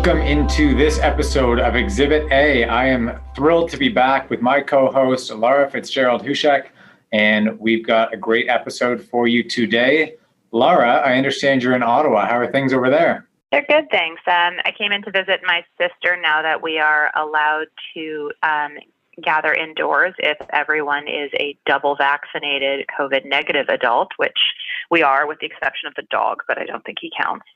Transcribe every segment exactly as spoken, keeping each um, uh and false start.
Welcome into this episode of Exhibit A. I am thrilled to be back with my co-host, Lara Fitzgerald-Hushek, and we've got a great episode for you today. Lara, I understand you're in Ottawa. How are things over there? They're good, thanks. Um, I came in to visit my sister now that we are allowed to um, gather indoors if everyone is a double vaccinated COVID negative adult, which we are with the exception of the dog, but I don't think he counts.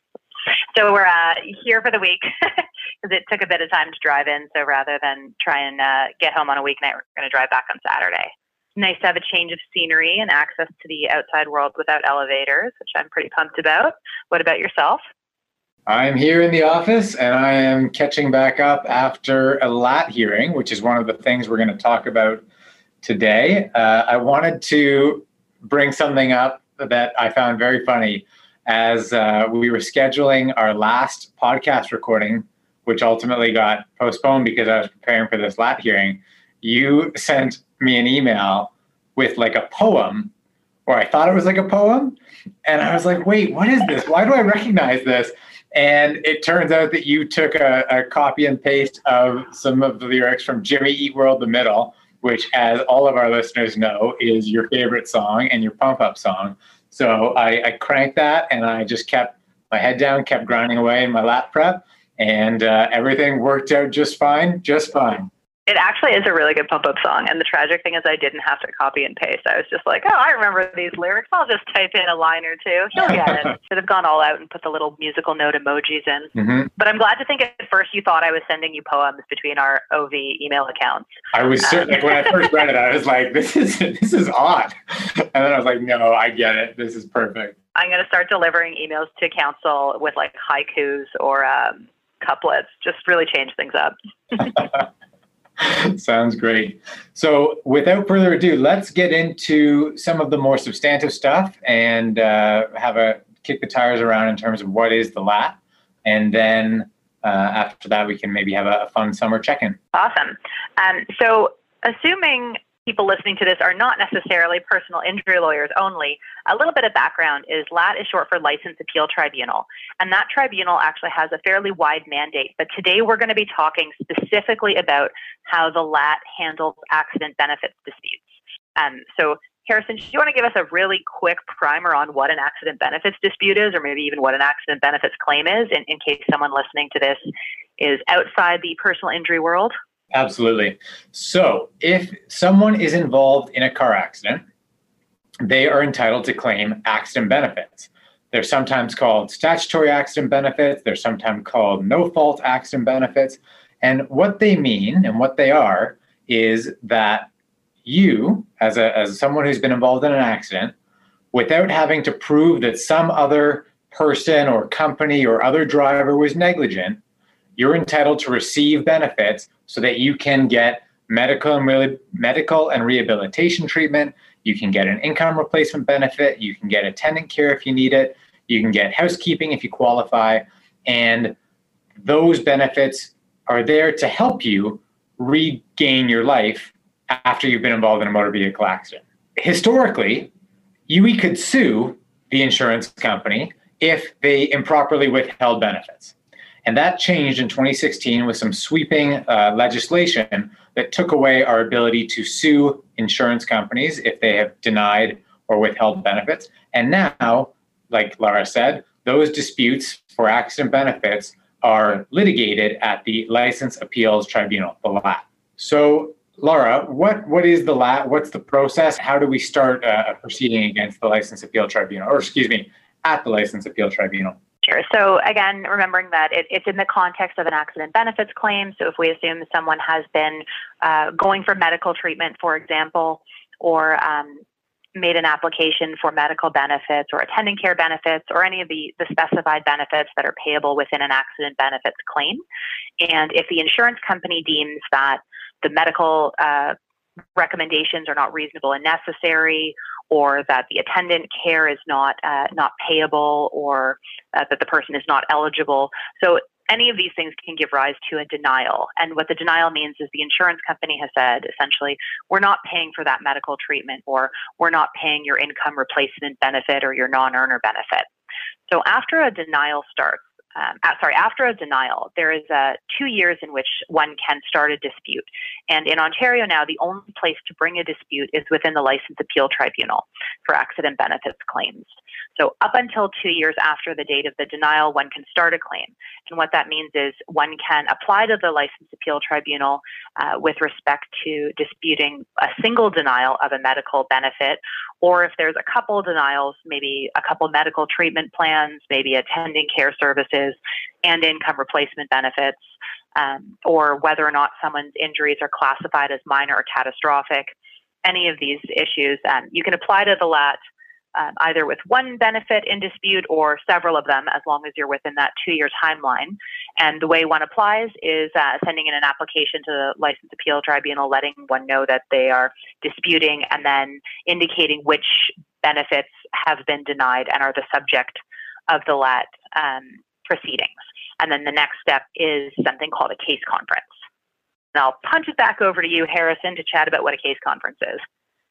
So we're uh, here for the week because it took a bit of time to drive in. So rather than try and uh, get home on a weeknight, we're going to drive back on Saturday. Nice to have a change of scenery and access to the outside world without elevators, which I'm pretty pumped about. What about yourself? I'm here in the office and I am catching back up after a L A T hearing, which is one of the things we're going to talk about today. Uh, I wanted to bring something up that I found very funny. As uh, we were scheduling our last podcast recording, which ultimately got postponed because I was preparing for this L A T hearing, you sent me an email with like a poem, or I thought it was like a poem. And I was like, wait, what is this? Why do I recognize this? And it turns out that you took a, a copy and paste of some of the lyrics from Jimmy Eat World the Middle, which, as all of our listeners know, is your favorite song and your pump up song. So I, I cranked that and I just kept my head down, kept grinding away in my L A T prep, and uh, everything worked out just fine, just fine. It actually is a really good pump-up song. And the tragic thing is I didn't have to copy and paste. I was just like, oh, I remember these lyrics. I'll just type in a line or two. He'll get it. Should have gone all out and put the little musical note emojis in. Mm-hmm. But I'm glad to think at first you thought I was sending you poems between our O V email accounts. I was certain, um, like, when I first read it, I was like, this is this is odd. And then I was like, no, I get it. This is perfect. I'm going to start delivering emails to council with like haikus or um, couplets. Just really change things up. Sounds great. So without further ado, let's get into some of the more substantive stuff and uh, have a kick the tires around in terms of what is the L A T. And then uh, after that, we can maybe have a, a fun summer check-in. Awesome. Um, so assuming people listening to this are not necessarily personal injury lawyers only, a little bit of background is L A T is short for License Appeal Tribunal. And that tribunal actually has a fairly wide mandate. But today we're going to be talking specifically about how the L A T handles accident benefits disputes. Um, so Harrison, do you want to give us a really quick primer on what an accident benefits dispute is, or maybe even what an accident benefits claim is, in, in case someone listening to this is outside the personal injury world? Absolutely. So if someone is involved in a car accident, they are entitled to claim accident benefits. They're sometimes called statutory accident benefits. They're sometimes called no-fault accident benefits. And what they mean and what they are is that you, as a as someone who's been involved in an accident, without having to prove that some other person or company or other driver was negligent, you're entitled to receive benefits so that you can get medical and re- medical and rehabilitation treatment. You can get an income replacement benefit. You can get attendant care if you need it. You can get housekeeping if you qualify. And those benefits are there to help you regain your life after you've been involved in a motor vehicle accident. Historically, U E could sue the insurance company if they improperly withheld benefits. And that changed in twenty sixteen with some sweeping uh, legislation that took away our ability to sue insurance companies if they have denied or withheld benefits. And now, like Lara said, those disputes for accident benefits are litigated at the License Appeals Tribunal, the L A T. So, Lara, what, what is the L A T? What's the process? How do we start a proceeding against the License Appeal Tribunal, or excuse me, at the License Appeal Tribunal? Sure. So again, remembering that it, it's in the context of an accident benefits claim. So if we assume someone has been uh, going for medical treatment, for example, or um, made an application for medical benefits or attendant care benefits or any of the, the specified benefits that are payable within an accident benefits claim. And if the insurance company deems that the medical uh, recommendations are not reasonable and necessary, or that the attendant care is not uh, not payable, or uh, that the person is not eligible. So any of these things can give rise to a denial. And what the denial means is the insurance company has said, essentially, we're not paying for that medical treatment, or we're not paying your income replacement benefit or your non-earner benefit. So after a denial starts, um, uh, sorry, after a denial, there is uh, two years in which one can start a dispute. And in Ontario now, the only place to bring a dispute is within the License Appeal Tribunal for accident benefits claims. So up until two years after the date of the denial, one can start a claim. And what that means is one can apply to the License Appeal Tribunal uh, with respect to disputing a single denial of a medical benefit, or if there's a couple denials, maybe a couple medical treatment plans, maybe attending care services and income replacement benefits, um, or whether or not someone's injuries are classified as minor or catastrophic. Any of these issues, um, you can apply to the L A T Um, either with one benefit in dispute or several of them, as long as you're within that two-year timeline. And the way one applies is uh, sending in an application to the License Appeal Tribunal, letting one know that they are disputing, and then indicating which benefits have been denied and are the subject of the L A T um, proceedings. And then the next step is something called a case conference. And I'll punch it back over to you, Harrison, to chat about what a case conference is.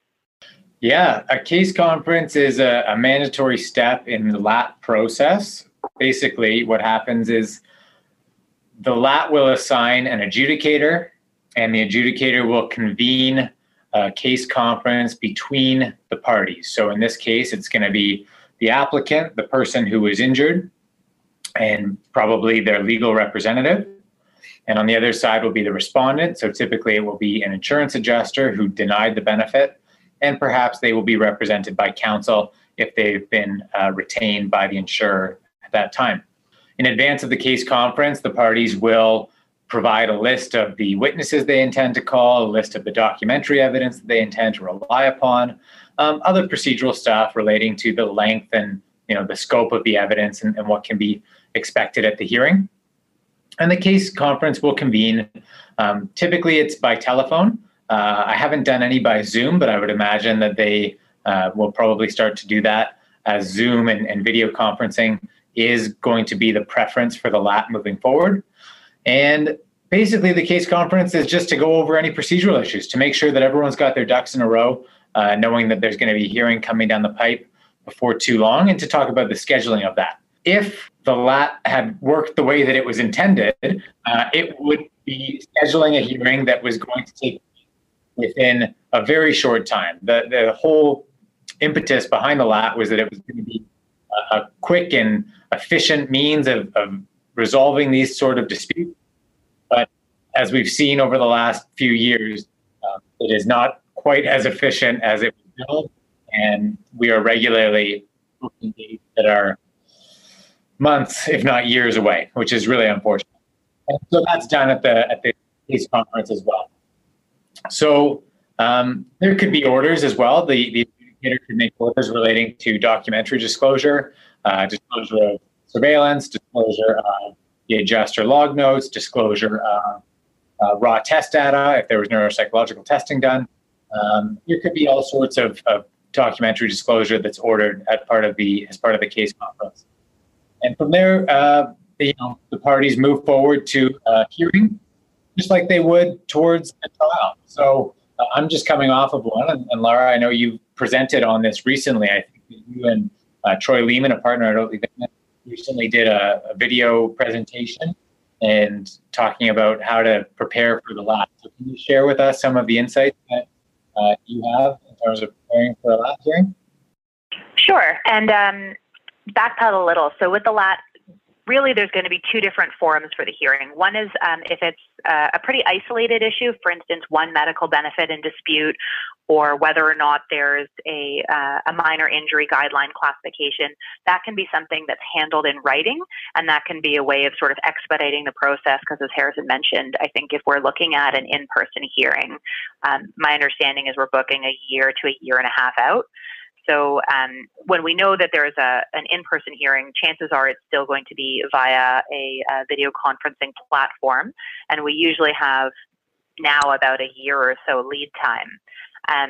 Yeah, a case conference is a, a mandatory step in the L A T process. Basically, what happens is the L A T will assign an adjudicator, and the adjudicator will convene a case conference between the parties. So in this case, it's going to be the applicant, the person who was injured, and probably their legal representative. And on the other side will be the respondent. So typically it will be an insurance adjuster who denied the benefit, and perhaps they will be represented by counsel if they've been uh, retained by the insurer at that time. In advance of the case conference, the parties will provide a list of the witnesses they intend to call, a list of the documentary evidence that they intend to rely upon, um, other procedural stuff relating to the length and you know the scope of the evidence and, and what can be expected at the hearing. And the case conference will convene. Um, typically, it's by telephone. Uh, I haven't done any by Zoom, but I would imagine that they uh, will probably start to do that, as Zoom and, and video conferencing is going to be the preference for the L A T moving forward. And basically, the case conference is just to go over any procedural issues, to make sure that everyone's got their ducks in a row, uh, knowing that there's going to be a hearing coming down the pipe before too long, and to talk about the scheduling of that. If the L A T had worked the way that it was intended, uh, it would be scheduling a hearing that was going to take within a very short time. The the whole impetus behind the L A T was that it was going to be a, a quick and efficient means of, of resolving these sort of disputes. But as we've seen over the last few years, uh, it is not quite as efficient as it was built, and we are regularly booking dates that are months, if not years away, which is really unfortunate. And so that's done at the at the case conference as well. So um, there could be orders as well. The, the adjudicator could make orders relating to documentary disclosure, uh, disclosure of surveillance, disclosure of the adjuster log notes, disclosure of uh, raw test data if there was neuropsychological testing done. Um, there could be all sorts of, of documentary disclosure that's ordered as part of the as part of the case conference. And from there, uh, you know, the parties move forward to a hearing, just like they would towards a trial. So uh, I'm just coming off of one, and, and Laura, I know you presented on this recently. I think that you and uh, Troy Lehman, a partner at Oatly Ventnor, recently did a, a video presentation and talking about how to prepare for the L A T. So can you share with us some of the insights that uh, you have in terms of preparing for a L A T hearing? Sure, and um, backpedal a little. So with the L A T, really, there's going to be two different forums for the hearing. One is um, if it's uh, a pretty isolated issue, for instance, one medical benefit in dispute, or whether or not there's a, uh, a minor injury guideline classification, that can be something that's handled in writing, and that can be a way of sort of expediting the process, because as Harrison mentioned, I think if we're looking at an in-person hearing, um, my understanding is we're booking a year to a year and a half out. So um, when we know that there's a, an in-person hearing, chances are it's still going to be via a, a video conferencing platform. And we usually have now about a year or so lead time. Um,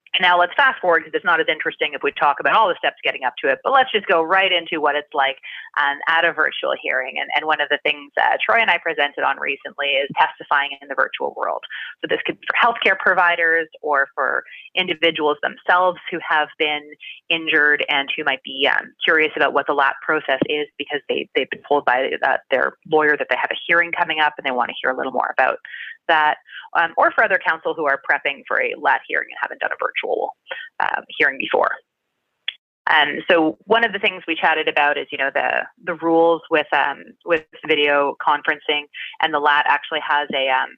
And now let's fast forward, because it's not as interesting if we talk about all the steps getting up to it, but let's just go right into what it's like um, at a virtual hearing. And, and one of the things uh, Troy and I presented on recently is testifying in the virtual world. So this could be for healthcare providers or for individuals themselves who have been injured and who might be um, curious about what the L A T process is, because they, they've been told by uh, their lawyer that they have a hearing coming up and they want to hear a little more about that, um, or for other counsel who are prepping for a L A T hearing and haven't done a virtual um, hearing before. Um, so one of the things we chatted about is, you know, the the rules with um, with video conferencing, and the L A T actually has a um,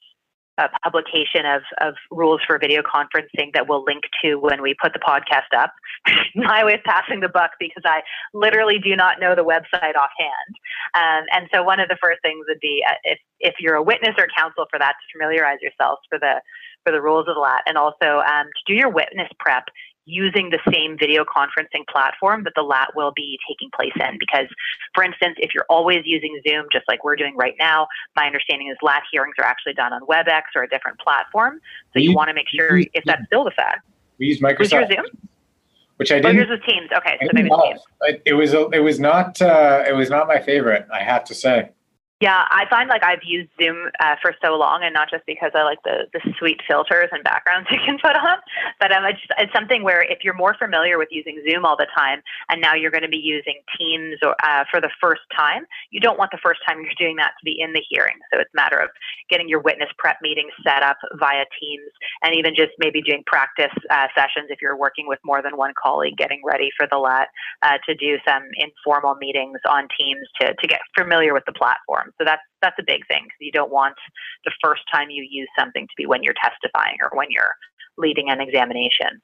a publication of, of rules for video conferencing that we'll link to when we put the podcast up. My way of passing the buck, because I literally do not know the website offhand. Um, and so one of the first things would be uh, if, if you're a witness or counsel for that, to familiarize yourselves for the, for the rules of the L A T, and also um, to do your witness prep using the same video conferencing platform that the L A T will be taking place in. Because, for instance, if you're always using Zoom, just like we're doing right now, my understanding is L A T hearings are actually done on WebEx or a different platform. So you, you want to make sure, if that's still the fact. We use Microsoft. Was your Zoom? Which I oh, didn't. yours was Teams. Okay, so maybe it's Teams. It was. It was not. Uh, it was not my favorite, I have to say. Yeah, I find like I've used Zoom uh, for so long, and not just because I like the, the sweet filters and backgrounds you can put on, but um, it's, it's something where if you're more familiar with using Zoom all the time, and now you're going to be using Teams or, uh, for the first time, you don't want the first time you're doing that to be in the hearing. So it's a matter of getting your witness prep meetings set up via Teams, and even just maybe doing practice uh, sessions if you're working with more than one colleague, getting ready for the L A T, uh, to do some informal meetings on Teams to, to get familiar with the platform. So that's that's a big thing, because you don't want the first time you use something to be when you're testifying or when you're leading an examination.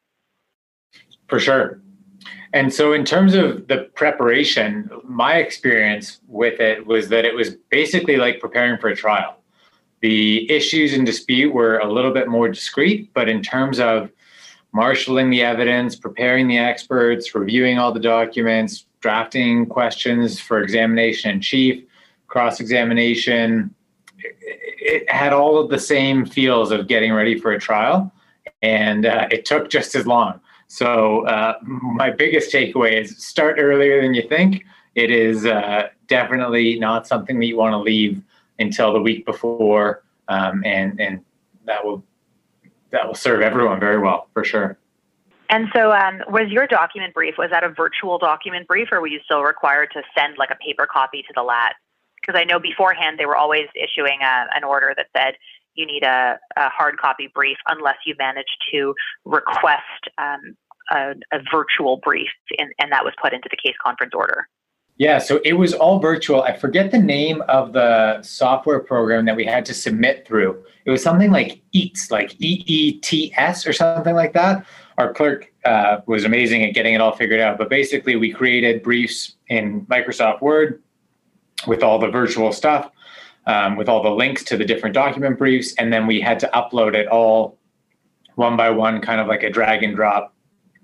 For sure. And so in terms of the preparation, my experience with it was that it was basically like preparing for a trial. The issues in dispute were a little bit more discrete, but in terms of marshaling the evidence, preparing the experts, reviewing all the documents, drafting questions for examination in chief, cross-examination, it had all of the same feels of getting ready for a trial, and uh, it took just as long. So uh, my biggest takeaway is start earlier than you think. It is uh, definitely not something that you want to leave until the week before, um, and and that will that will serve everyone very well, for sure. And so um, was your document brief, was that a virtual document brief, or were you still required to send like a paper copy to the L A T? Because I know beforehand they were always issuing a, an order that said you need a, a hard copy brief unless you managed to request um, a, a virtual brief, and, and that was put into the case conference order. Yeah, so it was all virtual. I forget the name of the software program that we had to submit through. It was something like EATS, like E E T S or something like that. Our clerk uh, was amazing at getting it all figured out. But basically, we created briefs in Microsoft Word with all the virtual stuff, um, with all the links to the different document briefs, and then we had to upload it all one by one, kind of like a drag and drop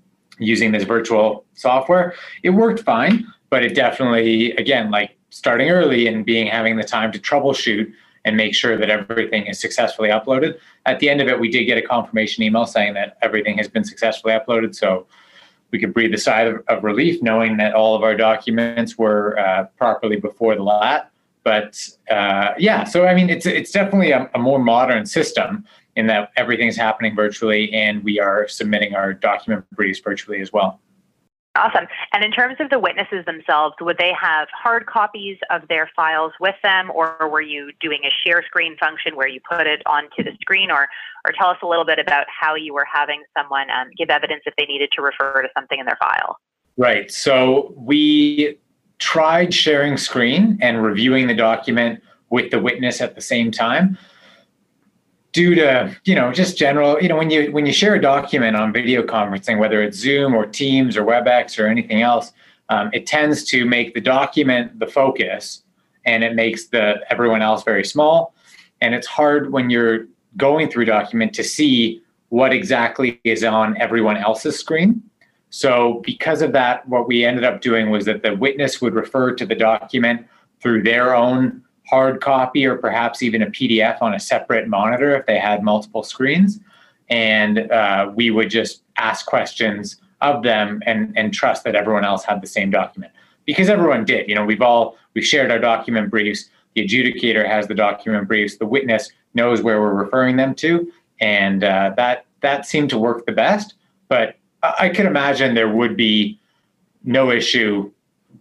using this virtual software. It worked fine, but it definitely, again, like starting early and being having the time to troubleshoot and make sure that everything is successfully uploaded. At the end of it, we did get a confirmation email saying that everything has been successfully uploaded, so we could breathe a sigh of, of relief knowing that all of our documents were uh, properly before the L A T. But uh, yeah, so I mean, it's it's definitely a, a more modern system in that everything's happening virtually, and we are submitting our document briefs virtually as well. Awesome. And in terms of the witnesses themselves, would they have hard copies of their files with them, or were you doing a share screen function where you put it onto the screen? Or, or tell us a little bit about how you were having someone um, give evidence if they needed to refer to something in their file. Right. So we tried sharing screen and reviewing the document with the witness at the same time. Due to, you know, just general, you know, when you when you share a document on video conferencing, whether it's Zoom or Teams or WebEx or anything else, um, it tends to make the document the focus, and it makes the everyone else very small. And it's hard when you're going through a document to see what exactly is on everyone else's screen. So because of that, what we ended up doing was that the witness would refer to the document through their own hard copy, or perhaps even a P D F on a separate monitor if they had multiple screens. and uh, we would just ask questions of them and, and trust that everyone else had the same document. Because everyone did. You know, we've all, we shared our document briefs. The adjudicator has the document briefs. The witness knows where we're referring them to. And uh, that that seemed to work the best. But I could imagine there would be no issue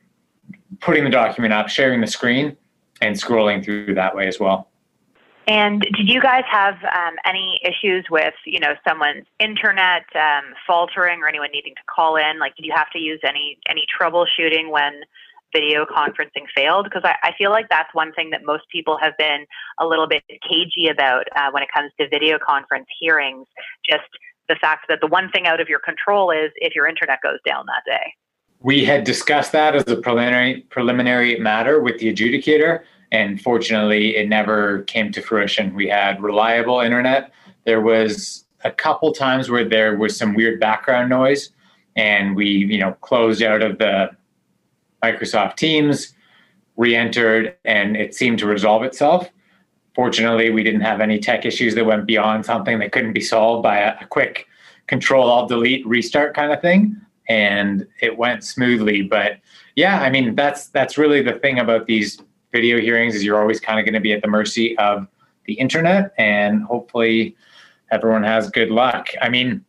putting the document up, sharing the screen, and scrolling through that way as well. And did you guys have um, any issues with, you know, someone's internet um, faltering or anyone needing to call in? Like, did you have to use any any troubleshooting when video conferencing failed? Because I, I feel like that's one thing that most people have been a little bit cagey about uh, when it comes to video conference hearings. Just the fact that the one thing out of your control is if your internet goes down that day. We had discussed that as a preliminary preliminary matter with the adjudicator. And fortunately, it never came to fruition. We had reliable internet. There was a couple times where there was some weird background noise, and we, you know, closed out of the Microsoft Teams, re-entered, and it seemed to resolve itself. Fortunately, we didn't have any tech issues that went beyond something that couldn't be solved by a, a quick Control Alt Delete restart kind of thing, and it went smoothly. But yeah, I mean, that's that's really the thing about these video hearings, is you're always kind of going to be at the mercy of the internet, and hopefully everyone has good luck. I mean,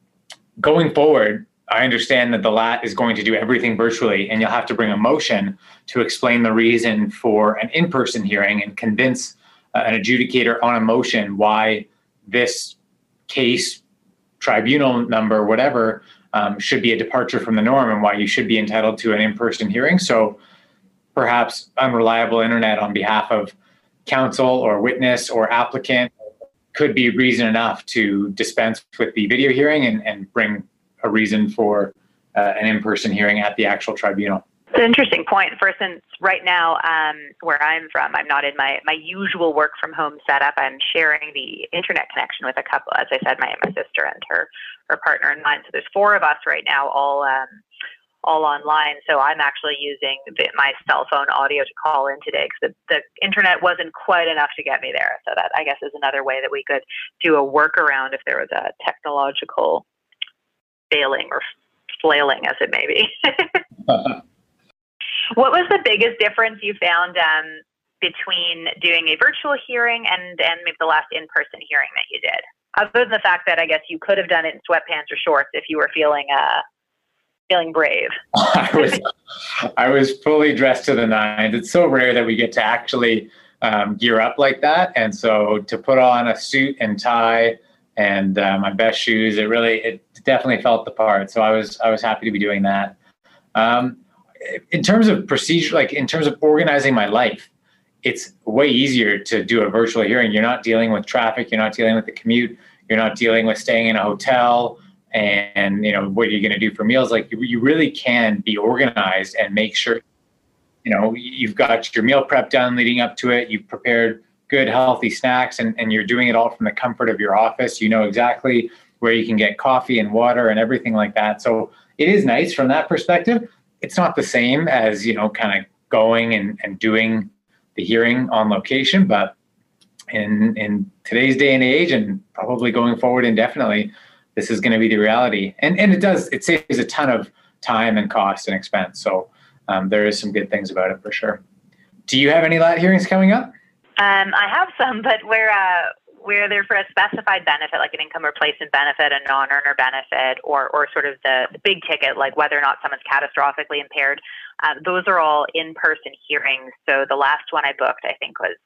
going forward, I understand that the L A T is going to do everything virtually, and you'll have to bring a motion to explain the reason for an in-person hearing and convince uh, an adjudicator on a motion why this case, tribunal number, whatever, um, should be a departure from the norm and why you should be entitled to an in-person hearing. So perhaps unreliable internet on behalf of counsel or witness or applicant could be reason enough to dispense with the video hearing and, and bring a reason for uh, an in-person hearing at the actual tribunal. It's an interesting point. For instance, right now, um, where I'm from, I'm not in my, my usual work from home setup. I'm sharing the internet connection with a couple, as I said, my, my sister and her, her partner and mine. So there's four of us right now, all um, all online. So I'm actually using the, my cell phone audio to call in today because the, the internet wasn't quite enough to get me there. So that, I guess, is another way that we could do a workaround if there was a technological failing or flailing, as it may be. uh-huh. What was the biggest difference you found um, between doing a virtual hearing and, and maybe the last in-person hearing that you did? Other than the fact that I guess you could have done it in sweatpants or shorts if you were feeling uh, feeling brave. I was I was fully dressed to the nines. It's so rare that we get to actually um, gear up like that, and so to put on a suit and tie and uh, my best shoes, it really it definitely felt the part. So I was I was happy to be doing that. Um, in terms of procedure, like in terms of organizing my life, it's way easier to do a virtual hearing. You're not dealing with traffic. You're not dealing with the commute. You're not dealing with staying in a hotel. And, you know, what are you going to do for meals? Like, you, you really can be organized and make sure, you know, you've got your meal prep done leading up to it. You've prepared good, healthy snacks, and, and you're doing it all from the comfort of your office. You know exactly where you can get coffee and water and everything like that. So it is nice from that perspective. It's not the same as, you know, kind of going and, and doing the hearing on location, but in, in today's day and age, and probably going forward indefinitely, this is going to be the reality. And and it does, it saves a ton of time and cost and expense. So um, there is some good things about it for sure. Do you have any L A T hearings coming up? Um, I have some, but where, uh, where they're for a specified benefit, like an income replacement benefit, a non-earner benefit, or or sort of the, the big ticket, like whether or not someone's catastrophically impaired. Um, those are all in-person hearings. So the last one I booked, I think, was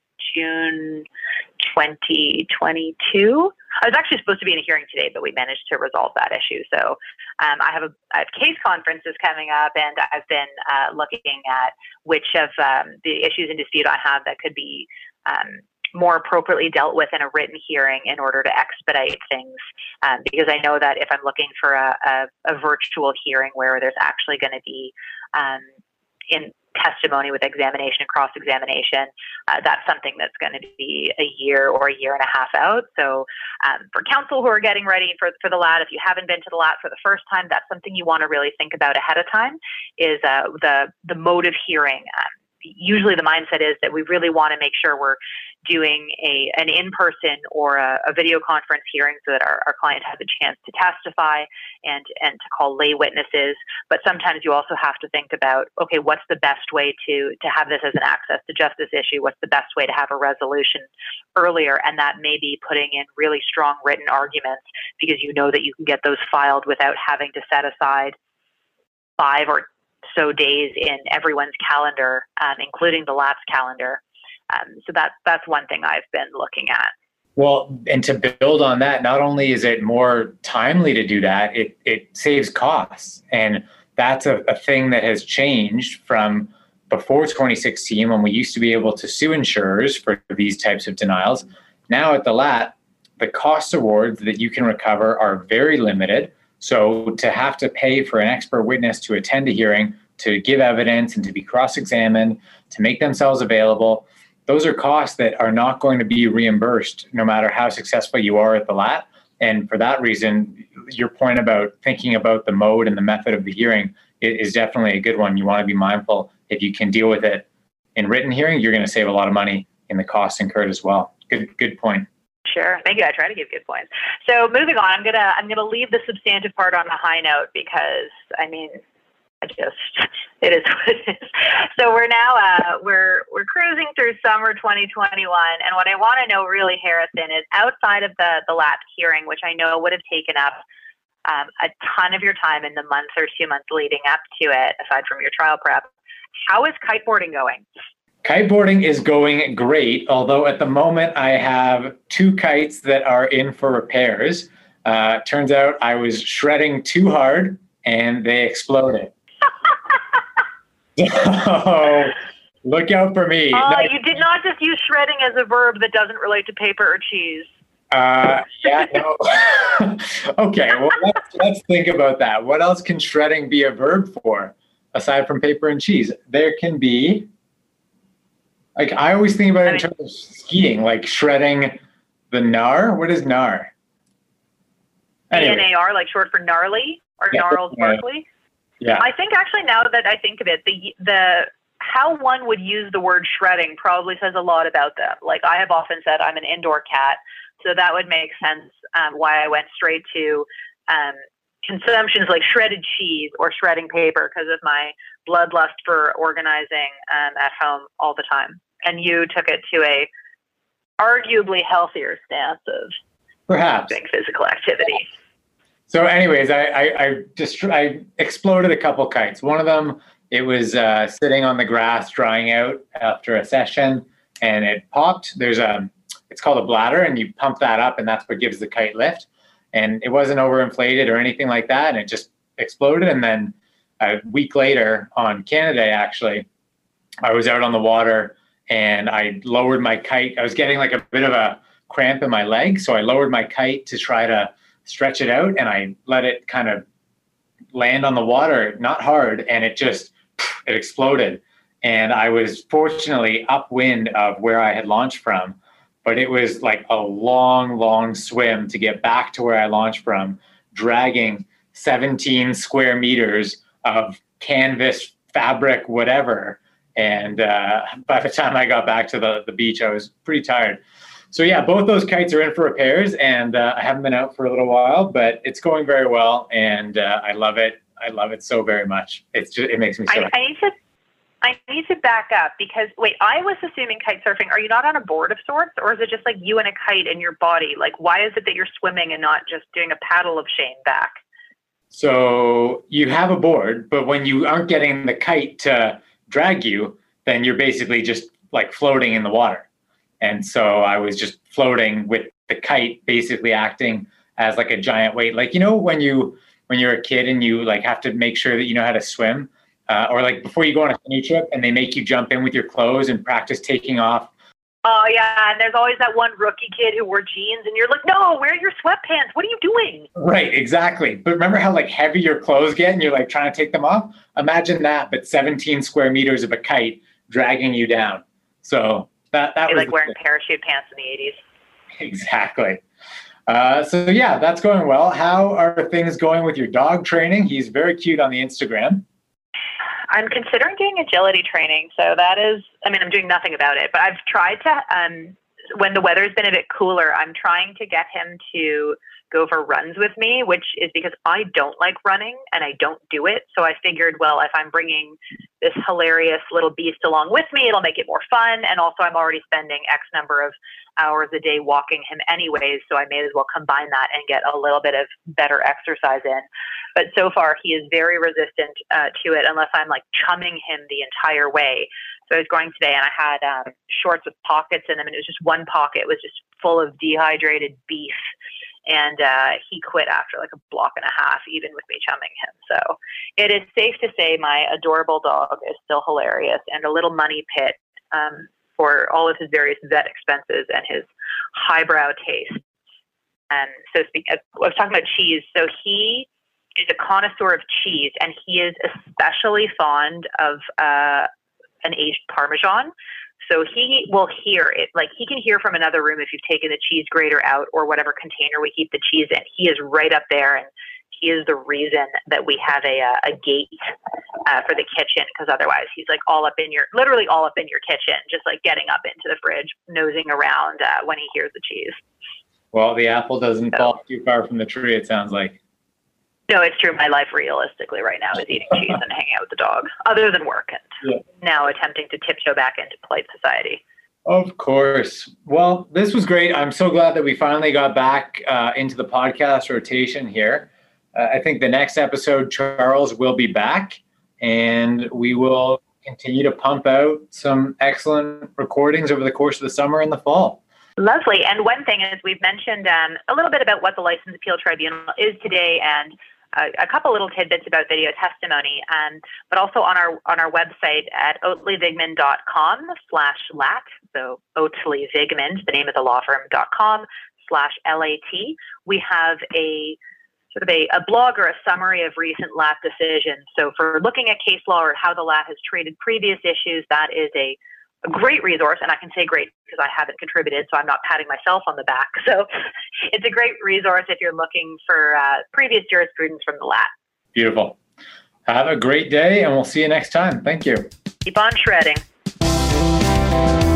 June twenty twenty-two. I was actually supposed to be in a hearing today, but we managed to resolve that issue. So um, I have a I have case conferences coming up, and I've been uh, looking at which of um, the issues in dispute I have that could be um, more appropriately dealt with in a written hearing in order to expedite things. Um, because I know that if I'm looking for a, a, a virtual hearing where there's actually going to be um, in testimony with examination and cross-examination, uh, that's something that's going to be a year or a year and a half out. So um, for counsel who are getting ready for, for the L A T, if you haven't been to the L A T for the first time, that's something you want to really think about ahead of time, is uh, the, the mode of hearing. Um, usually the mindset is that we really want to make sure we're doing a an in-person or a, a video conference hearing so that our, our client has a chance to testify and, and to call lay witnesses. But sometimes you also have to think about, okay, what's the best way to, to have this as an access to justice issue? What's the best way to have a resolution earlier? And that may be putting in really strong written arguments because you know that you can get those filed without having to set aside five or so days in everyone's calendar, um, including the lapse calendar. Um, so that's that's one thing I've been looking at. Well, and to build on that, not only is it more timely to do that, it it saves costs. And that's a, a thing that has changed from before twenty sixteen, when we used to be able to sue insurers for these types of denials. Now at the L A T, the cost awards that you can recover are very limited. So to have to pay for an expert witness to attend a hearing, to give evidence and to be cross-examined, to make themselves available, those are costs that are not going to be reimbursed no matter how successful you are at the L A T. And for that reason, your point about thinking about the mode and the method of the hearing is definitely a good one. You want to be mindful. If you can deal with it in written hearing, you're going to save a lot of money in the costs incurred as well. Good, good point. Sure. Thank you. I try to give good points. So moving on, I'm gonna I'm gonna leave the substantive part on a high note because I mean, I just it is what it is. So we're now uh, we're we're cruising through summer twenty twenty-one, and what I want to know really, Harrison, is outside of the the L A T hearing, which I know would have taken up um, a ton of your time in the month or two months leading up to it, aside from your trial prep, how is kiteboarding going? Kiteboarding is going great, although at the moment I have two kites that are in for repairs. Uh, turns out I was shredding too hard and they exploded. So look out for me. Oh, no, you did not just use shredding as a verb that doesn't relate to paper or cheese. Uh, yeah, no. Okay, well, let's, let's think about that. What else can shredding be a verb for, aside from paper and cheese? There can be... Like, I always think about it in terms of skiing, like shredding the gnar. What is gnar? Anyway. N A R, like short for gnarly or yeah, gnarled yeah. sparkly? Yeah. I think actually now that I think of it, the the how one would use the word shredding probably says a lot about them. Like I have often said I'm an indoor cat, so that would make sense um, why I went straight to um, consumptions like shredded cheese or shredding paper because of my bloodlust for organizing um, at home all the time. And you took it to a arguably healthier stance of perhaps doing physical activity. So anyways, I, I, I just I exploded a couple kites. One of them, it was uh, sitting on the grass drying out after a session and it popped. There's a, it's called a bladder and you pump that up and that's what gives the kite lift. And it wasn't overinflated or anything like that. And it just exploded. And then a week later on Canada Day, actually, I was out on the water and I lowered my kite. I was getting like a bit of a cramp in my leg. So I lowered my kite to try to stretch it out and I let it kind of land on the water, not hard. And it just, it exploded. And I was fortunately upwind of where I had launched from, but it was like a long, long swim to get back to where I launched from, dragging seventeen square meters of canvas, fabric, whatever. And uh, by the time I got back to the, the beach, I was pretty tired. So yeah, both those kites are in for repairs and uh, I haven't been out for a little while, but it's going very well. And uh, I love it. I love it so very much. It's just, it makes me so I, I need to, I need to back up because wait, I was assuming kite surfing. Are you not on a board of sorts or is it just like you and a kite in your body? Like, why is it that you're swimming and not just doing a paddle of Shane back? So you have a board, but when you aren't getting the kite to drag you, then you're basically just like floating in the water. And so I was just floating with the kite, basically acting as like a giant weight. Like, you know, when you, when you're a kid and you like have to make sure that you know how to swim, uh, or like before you go on a canoe trip and they make you jump in with your clothes and practice taking off. Oh yeah, and there's always that one rookie kid who wore jeans and you're like, no, wear your sweatpants. What are you doing? Right, exactly. But remember how like heavy your clothes get and you're like trying to take them off? Imagine that, but seventeen square meters of a kite dragging you down. So that, that you're was like wearing thing. Parachute pants in the eighties. Exactly. Uh, so yeah, that's going well. How are things going with your dog training? He's very cute on the Instagram. I'm considering doing agility training. So that is, I mean, I'm doing nothing about it, but I've tried to, um, when the weather's been a bit cooler, I'm trying to get him to go for runs with me, which is because I don't like running and I don't do it. So I figured, well, if I'm bringing this hilarious little beast along with me, it'll make it more fun. And also I'm already spending X number of hours a day walking him anyways. So I may as well combine that and get a little bit of better exercise in. But so far he is very resistant uh, to it unless I'm like chumming him the entire way. So I was going today and I had um, shorts with pockets in them, and it was just one pocket was just full of dehydrated beef. And uh, he quit after like a block and a half, even with me chumming him. So it is safe to say my adorable dog is still hilarious and a little money pit um, for all of his various vet expenses and his highbrow taste. And so speak, I was talking about cheese. So he is a connoisseur of cheese, and he is especially fond of uh, an aged Parmesan. So he will hear it, like he can hear from another room if you've taken the cheese grater out or whatever container we keep the cheese in. He is right up there, and he is the reason that we have a a gate uh, for the kitchen, because otherwise he's like all up in your, literally all up in your kitchen, just like getting up into the fridge, nosing around uh, when he hears the cheese. Well, the apple doesn't so, fall too far from the tree, it sounds like. No, it's true. My life realistically right now is eating cheese and hanging out with the dog, other than work, and yeah. now attempting to tiptoe back into polite society. Of course. Well, this was great. I'm so glad that we finally got back uh, into the podcast rotation here. Uh, I think the next episode, Charles will be back, and we will continue to pump out some excellent recordings over the course of the summer and the fall. Lovely. And one thing is we've mentioned um, a little bit about what the License Appeal Tribunal is today, and uh, a couple little tidbits about video testimony, um, but also on our on our website at oatley-vigman.com slash lat. So Oatley Vigman, the name of the law firm, dot com slash L A T. We have a sort of a, a blog or a summary of recent L A T decisions. So for looking at case law or how the L A T has treated previous issues, that is a a great resource, and I can say great because I haven't contributed, so I'm not patting myself on the back. So it's a great resource if you're looking for uh, previous jurisprudence from the L A T. Beautiful. Have a great day, and we'll see you next time. Thank you. Keep on shredding.